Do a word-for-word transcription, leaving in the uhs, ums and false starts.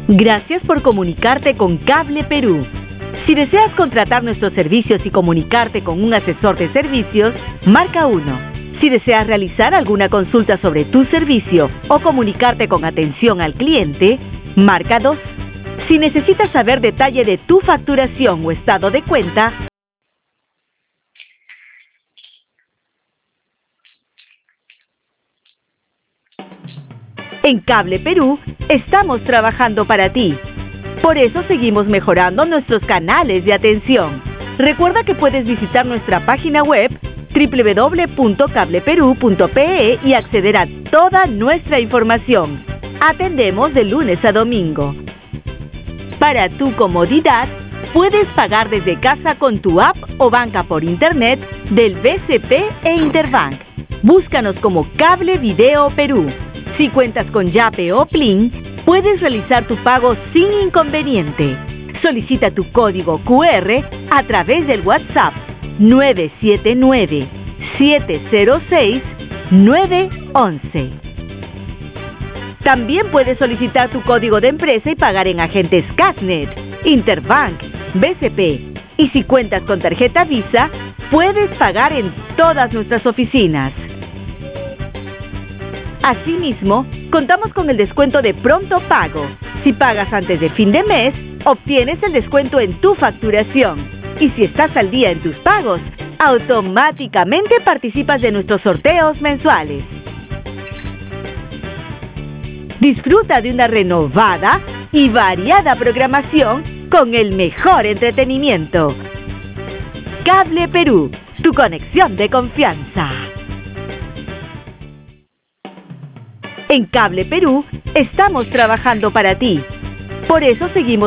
Gracias por comunicarte con Cable Perú. Si deseas contratar nuestros servicios y comunicarte con un asesor de servicios, marca uno. Si deseas realizar alguna consulta sobre tu servicio o comunicarte con atención al cliente, marca dos. Si necesitas saber detalle de tu facturación o estado de cuenta, en Cable Perú estamos trabajando para ti. Por eso seguimos mejorando nuestros canales de atención. Recuerda que puedes visitar nuestra página web doble u doble u doble u punto cable perú punto pe e y acceder a toda nuestra información. Atendemos de lunes a domingo. Para tu comodidad, puedes pagar desde casa con tu app o banca por internet del B C P e Interbank. Búscanos como Cable Video Perú. Si cuentas con Yape o Plin, puedes realizar tu pago sin inconveniente. Solicita tu código cu erre a través del WhatsApp nueve siete nueve, siete cero seis, nueve once. También puedes solicitar tu código de empresa y pagar en agentes Casnet, Interbank, B C P. Y si cuentas con tarjeta Visa, puedes pagar en todas nuestras oficinas. Asimismo, contamos con el descuento de pronto pago. Si pagas antes de fin de mes, obtienes el descuento en tu facturación. Y si estás al día en tus pagos, automáticamente participas de nuestros sorteos mensuales. Disfruta de una renovada y variada programación con el mejor entretenimiento. Cable Perú, tu conexión de confianza. En Cable Perú estamos trabajando para ti. Por eso seguimos